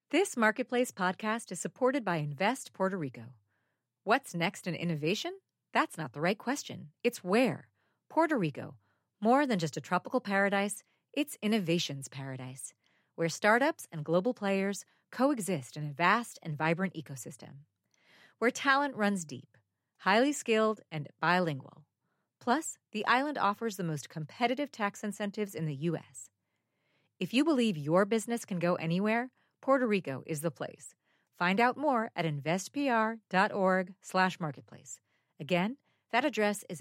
This Marketplace podcast is supported by Invest Puerto Rico. What's next in innovation? That's not the right question. It's where. Puerto Rico. More than just a tropical paradise, it's innovation's paradise, where startups and global players coexist in a vast and vibrant ecosystem. Where talent runs deep, highly skilled, and bilingual. Plus, the island offers the most competitive tax incentives in the U.S. If you believe your business can go anywhere, Puerto Rico is the place. Find out more at investpr.org/marketplace. Again, that address is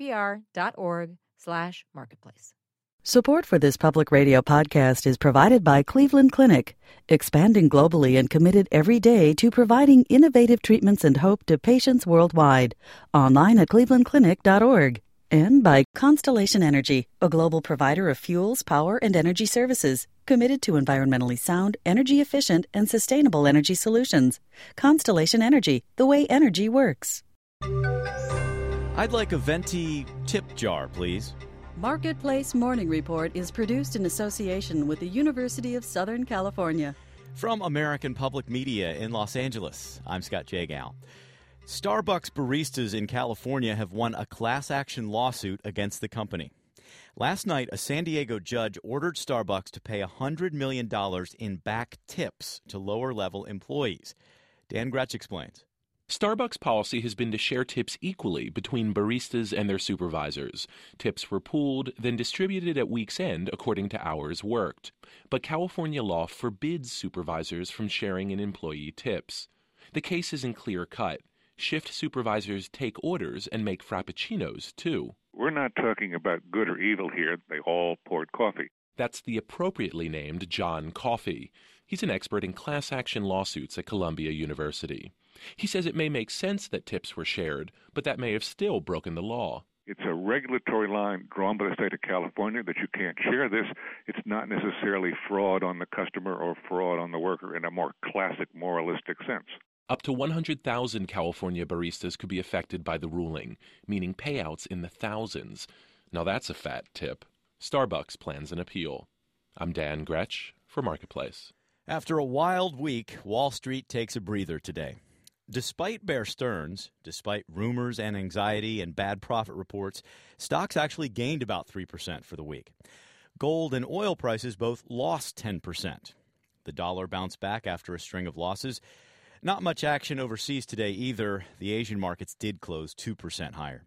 investpr.org/marketplace. Support for this public radio podcast is provided by Cleveland Clinic, expanding globally and committed every day to providing innovative treatments and hope to patients worldwide. Online at clevelandclinic.org. And by Constellation Energy, a global provider of fuels, power, and energy services, committed to environmentally sound, energy-efficient, and sustainable energy solutions. Constellation Energy, the way energy works. I'd like a venti tip jar, please. Marketplace Morning Report is produced in association with the University of Southern California. From American Public Media in Los Angeles, I'm Scott Jagow. Starbucks baristas in California have won a class action lawsuit against the company. Last night, a San Diego judge ordered Starbucks to pay $100 million in back tips to lower-level employees. Dan Gretsch explains. Starbucks' policy has been to share tips equally between baristas and their supervisors. Tips were pooled, then distributed at week's end according to hours worked. But California law forbids supervisors from sharing in employee tips. The case isn't clear-cut. Shift supervisors take orders and make frappuccinos, too. We're not talking about good or evil here. They all poured coffee. That's the appropriately named John Coffey. He's an expert in class action lawsuits at Columbia University. He says it may make sense that tips were shared, but that may have still broken the law. It's a regulatory line drawn by the state of California that you can't share this. It's not necessarily fraud on the customer or fraud on the worker in a more classic moralistic sense. Up to 100,000 California baristas could be affected by the ruling, meaning payouts in the thousands. Now that's a fat tip. Starbucks plans an appeal. I'm Dan Gretsch for Marketplace. After a wild week, Wall Street takes a breather today. Despite Bear Stearns, despite rumors and anxiety and bad profit reports, stocks actually gained about 3% for the week. Gold and oil prices both lost 10%. The dollar bounced back after a string of losses. Not much action overseas today either. The Asian markets did close 2% higher.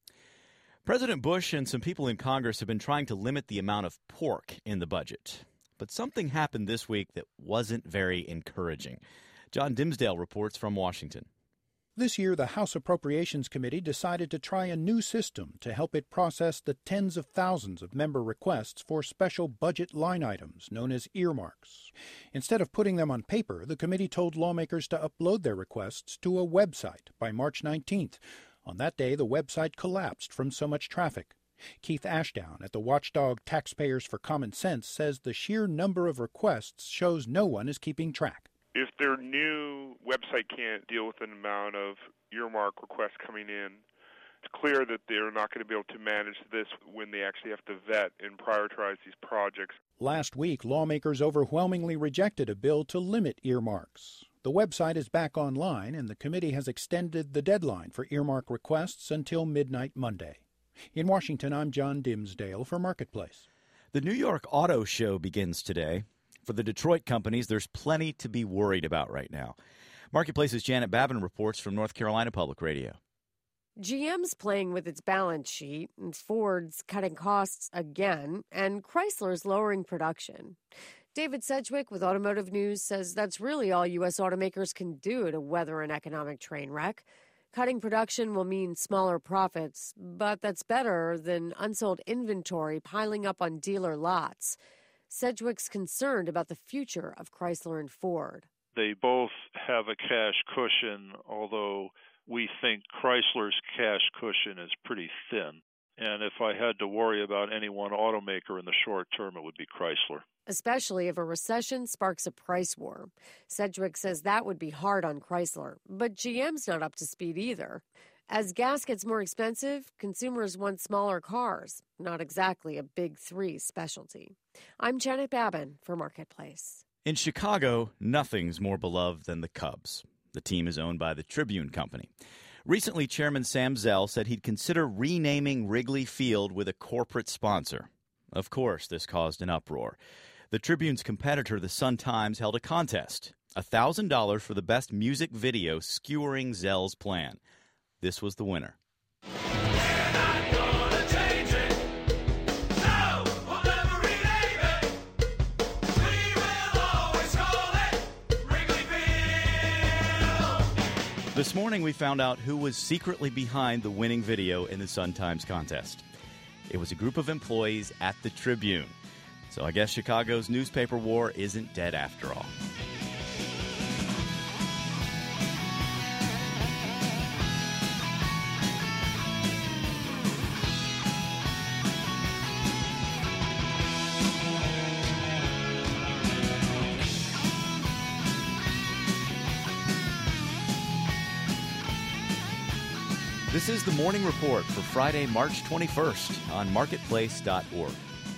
President Bush and some people in Congress have been trying to limit the amount of pork in the budget. But something happened this week that wasn't very encouraging. John Dimsdale reports from Washington. This year, the House Appropriations Committee decided to try a new system to help it process the tens of thousands of member requests for special budget line items known as earmarks. Instead of putting them on paper, the committee told lawmakers to upload their requests to a website by March 19th. On that day, the website collapsed from so much traffic. Keith Ashdown at the watchdog Taxpayers for Common Sense says the sheer number of requests shows no one is keeping track. If their new website can't deal with an amount of earmark requests coming in, it's clear that they're not going to be able to manage this when they actually have to vet and prioritize these projects. Last week, lawmakers overwhelmingly rejected a bill to limit earmarks. The website is back online, and the committee has extended the deadline for earmark requests until midnight Monday. In Washington, I'm John Dimsdale for Marketplace. The New York Auto Show begins today. For the Detroit companies, there's plenty to be worried about right now. Marketplace's Janet Babin reports from North Carolina Public Radio. GM's playing with its balance sheet, and Ford's cutting costs again, and Chrysler's lowering production. David Sedgwick with Automotive News says that's really all U.S. automakers can do to weather an economic train wreck. Cutting production will mean smaller profits, but that's better than unsold inventory piling up on dealer lots. Sedgwick's concerned about the future of Chrysler and Ford. They both have a cash cushion, although we think Chrysler's cash cushion is pretty thin. And if I had to worry about any one automaker in the short term, it would be Chrysler. Especially if a recession sparks a price war. Sedgwick says that would be hard on Chrysler, but GM's not up to speed either. As gas gets more expensive, consumers want smaller cars, not exactly a big three specialty. I'm Janet Babin for Marketplace. In Chicago, nothing's more beloved than the Cubs. The team is owned by the Tribune Company. Recently, Chairman Sam Zell said he'd consider renaming Wrigley Field with a corporate sponsor. Of course, this caused an uproar. The Tribune's competitor, the Sun-Times, held a contest, $1,000 for the best music video skewering Zell's plan. This was the winner. This morning, we found out who was secretly behind the winning video in the Sun-Times contest. It was a group of employees at the Tribune. So I guess Chicago's newspaper war isn't dead after all. This is the Morning Report for Friday, March 21st on marketplace.org.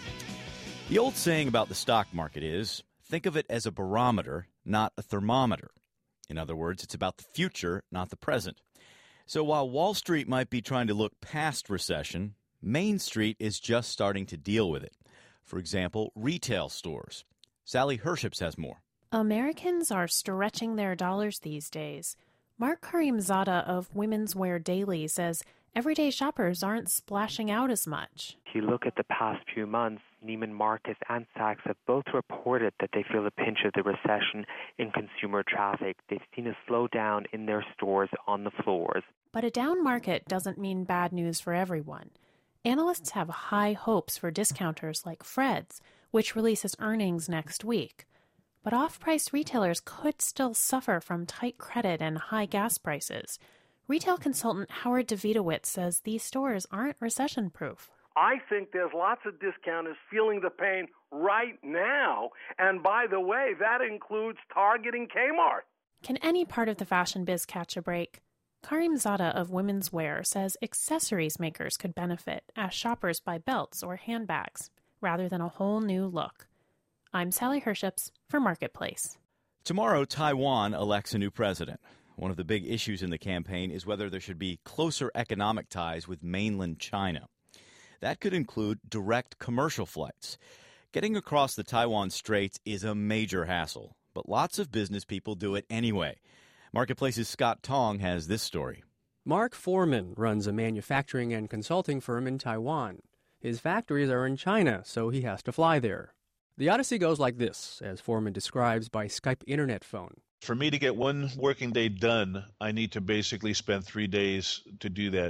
The old saying about the stock market is, think of it as a barometer, not a thermometer. In other words, it's about the future, not the present. So while Wall Street might be trying to look past recession, Main Street is just starting to deal with it. For example, retail stores. Sally Herships has more. Americans are stretching their dollars these days. Mark Karimzada of Women's Wear Daily says everyday shoppers aren't splashing out as much. If you look at the past few months, Neiman Marcus and Saks have both reported that they feel the pinch of the recession in consumer traffic. They've seen a slowdown in their stores on the floors. But a down market doesn't mean bad news for everyone. Analysts have high hopes for discounters like Fred's, which releases earnings next week. But off-price retailers could still suffer from tight credit and high gas prices. Retail consultant Howard Davidowitz says these stores aren't recession-proof. I think there's lots of discounters feeling the pain right now. And by the way, that includes Target and Kmart. Can any part of the fashion biz catch a break? Karimzada of Women's Wear says accessories makers could benefit as shoppers buy belts or handbags rather than a whole new look. I'm Sally Herships for Marketplace. Tomorrow, Taiwan elects a new president. One of the big issues in the campaign is whether there should be closer economic ties with mainland China. That could include direct commercial flights. Getting across the Taiwan Straits is a major hassle, but lots of business people do it anyway. Marketplace's Scott Tong has this story. Mark Foreman runs a manufacturing and consulting firm in Taiwan. His factories are in China, so he has to fly there. The odyssey goes like this, as Foreman describes by Skype internet phone. For me to get one working day done, I need to basically spend 3 days to do that.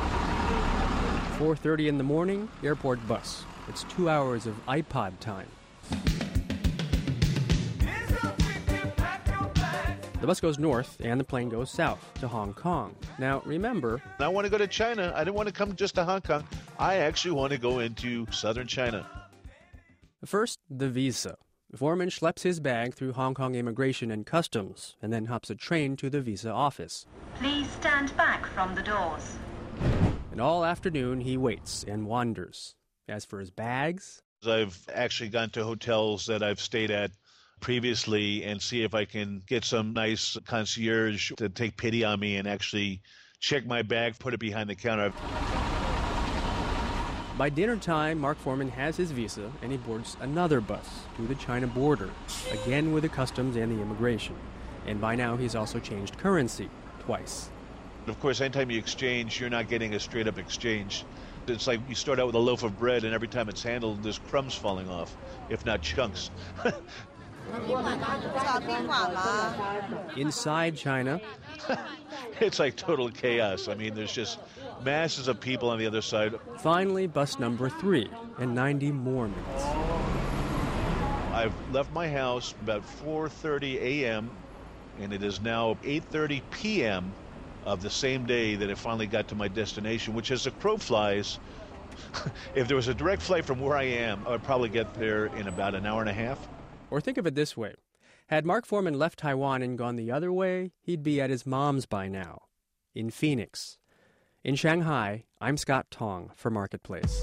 4:30 in the morning, airport bus. It's 2 hours of iPod time. The bus goes north and the plane goes south to Hong Kong. Now, remember, I want to go to China. I didn't want to come just to Hong Kong. I actually want to go into southern China. First, the visa. Foreman schleps his bag through Hong Kong Immigration and Customs and then hops a train to the visa office. Please stand back from the doors. And all afternoon he waits and wanders. As for his bags, I've actually gone to hotels that I've stayed at previously and see if I can get some nice concierge to take pity on me and actually check my bag, put it behind the counter. By dinner time, Mark Foreman has his visa and he boards another bus through the China border, again with the customs and the immigration. And by now he's also changed currency twice. Of course, anytime you exchange, you're not getting a straight-up exchange. It's like you start out with a loaf of bread and every time it's handled, there's crumbs falling off, if not chunks. Inside China, it's like total chaos. I mean, there's just masses of people on the other side. Finally, bus number 3 and 90 more minutes. I've left my house about 4:30 a.m. and it is now 8:30 p.m. of the same day that I finally got to my destination, which as the crow flies, if there was a direct flight from where I am, I would probably get there in about an hour and a half. Or think of it this way. Had Mark Foreman left Taiwan and gone the other way, he'd be at his mom's by now, in Phoenix. In Shanghai, I'm Scott Tong for Marketplace.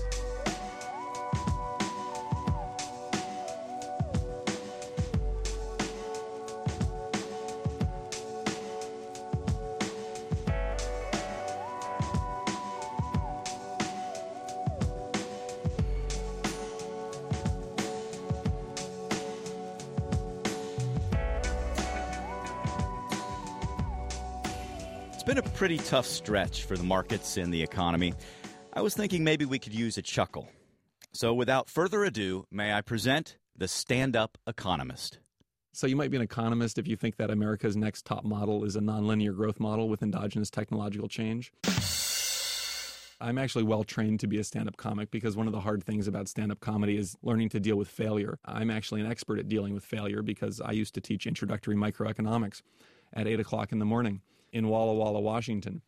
been a pretty tough stretch for the markets and the economy. I was thinking maybe we could use a chuckle. So without further ado, may I present the Stand-Up Economist. So you might be an economist if you think that America's next top model is a nonlinear growth model with endogenous technological change. I'm actually well-trained to be a stand-up comic because one of the hard things about stand-up comedy is learning to deal with failure. I'm actually an expert at dealing with failure because I used to teach introductory microeconomics at 8 o'clock in the morning in Walla Walla, Washington.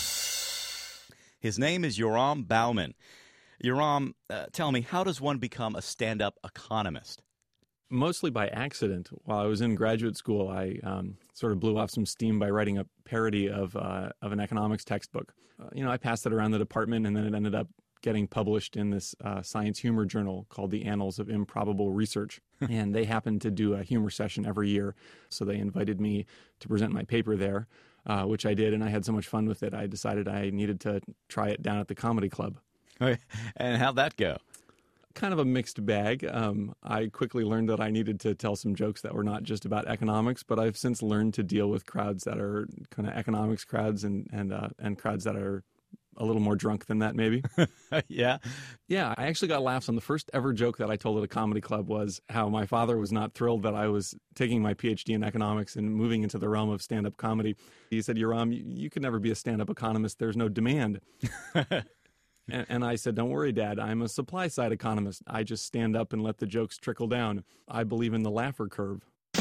His name is Yoram Bauman. Yoram, tell me, how does one become a stand-up economist? Mostly by accident. While I was in graduate school, I sort of blew off some steam by writing a parody of an economics textbook. I passed it around the department, and then it ended up getting published in this science humor journal called the Annals of Improbable Research. And they happened to do a humor session every year, so they invited me to present my paper there, which I did, and I had so much fun with it, I decided I needed to try it down at the comedy club. And how'd that go? Kind of a mixed bag. I quickly learned that I needed to tell some jokes that were not just about economics, but I've since learned to deal with crowds that are kind of economics crowds and crowds that are a little more drunk than that, maybe. Yeah? Yeah, I actually got laughs on the first ever joke that I told at a comedy club was how my father was not thrilled that I was taking my PhD in economics and moving into the realm of stand-up comedy. He said, Yoram, you could never be a stand-up economist. There's no demand. And I said, don't worry, Dad, I'm a supply-side economist. I just stand up and let the jokes trickle down. I believe in the Laffer curve.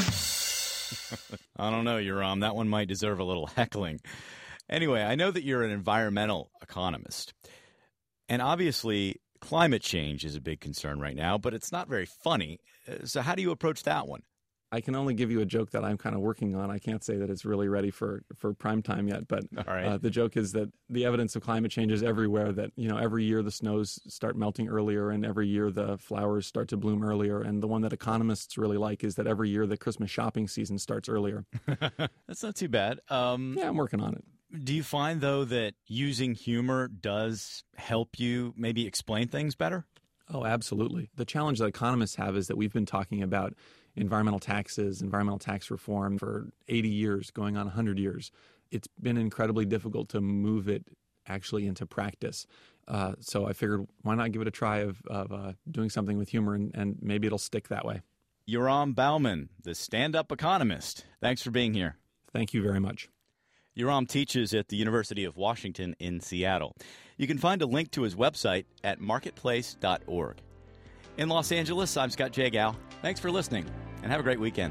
I don't know, Yoram. That one might deserve a little heckling. Anyway, I know that you're an environmental economist. And obviously, climate change is a big concern right now, but it's not very funny. So how do you approach that one? I can only give you a joke that I'm kind of working on. I can't say that it's really ready for prime time yet, but the joke is that the evidence of climate change is everywhere, that, every year the snows start melting earlier and every year the flowers start to bloom earlier. And the one that economists really like is that every year the Christmas shopping season starts earlier. That's not too bad. Yeah, I'm working on it. Do you find, though, that using humor does help you maybe explain things better? Oh, absolutely. The challenge that economists have is that we've been talking about environmental taxes, environmental tax reform for 80 years, going on 100 years. It's been incredibly difficult to move it actually into practice. So I figured, why not give it a try of doing something with humor, and maybe it'll stick that way. Yoram Bauman, the stand-up economist. Thanks for being here. Thank you very much. Yoram teaches at the University of Washington in Seattle. You can find a link to his website at marketplace.org. In Los Angeles, I'm Scott Jagow. Thanks for listening, and have a great weekend.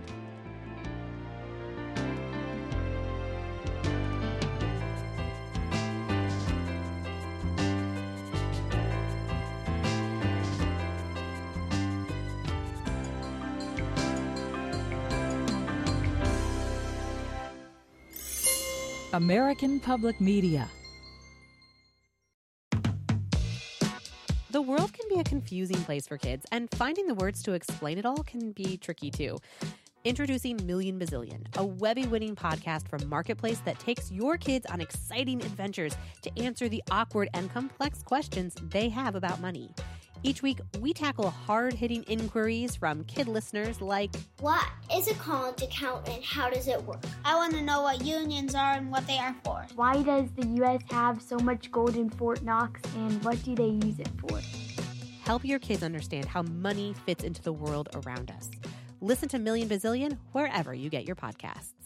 American Public Media. The world can be a confusing place for kids, and finding the words to explain it all can be tricky too. Introducing Million Bazillion, a Webby-winning podcast from Marketplace that takes your kids on exciting adventures to answer the awkward and complex questions they have about money. Each week, we tackle hard-hitting inquiries from kid listeners like, what is a college account and how does it work? I want to know what unions are and what they are for. Why does the U.S. have so much gold in Fort Knox, and what do they use it for? Help your kids understand how money fits into the world around us. Listen to Million Bazillion wherever you get your podcasts.